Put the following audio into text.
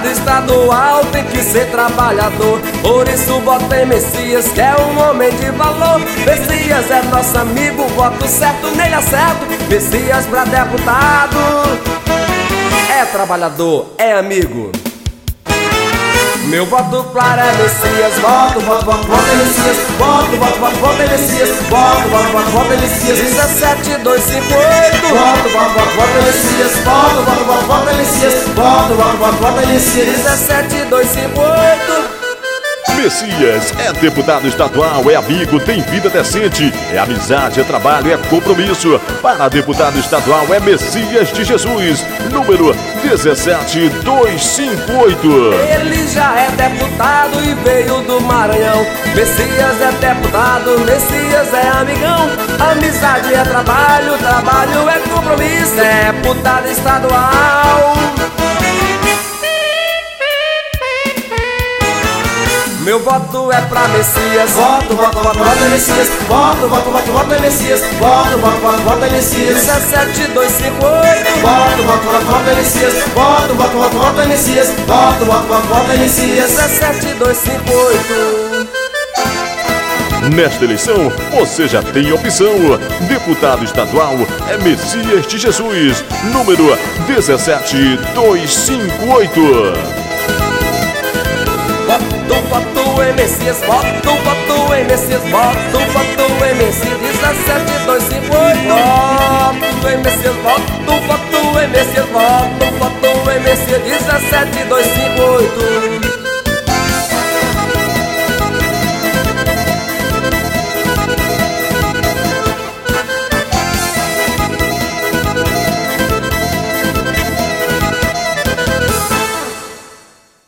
estadual tem que ser trabalhador. Por isso voto em Messias, que é um homem de valor. Messias é nosso amigo, voto certo, nele acerto. Messias pra deputado é trabalhador, é amigo. Meu voto claro é Messias, voto, voto, voto, voto em Messias, voto, voto, voto, voto em Messias, voto, voto, voto, voto em Messias, 17258. Voto, voto, voto, voto em Messias, voto, voto, voto, voto em Messias, voto, voto, voto, voto em Messias, 17258. Messias é deputado estadual, é amigo, tem vida decente, é amizade, é trabalho, é compromisso. Para deputado estadual é Messias de Jesus, número 17258. Ele já é deputado e veio do Maranhão. Messias é deputado, Messias é amigão. Amizade é trabalho, trabalho é compromisso. Deputado estadual. Meu voto é pra Messias, voto, voto, voto, voto em Messias, voto, voto, voto, voto em Messias, voto, voto, voto, voto em Messias, 17258. Voto, voto, voto, voto em Messias, voto, voto, voto, voto em Messias, voto, voto, voto, voto em Messias, 17258. Nesta eleição, você já tem opção. Deputado estadual é Messias de Jesus, número 17258. Voto em Messias, voto em Messias, voto em Messias, 17258. Voto em Messias, voto em Messias, voto em Messias, 17258.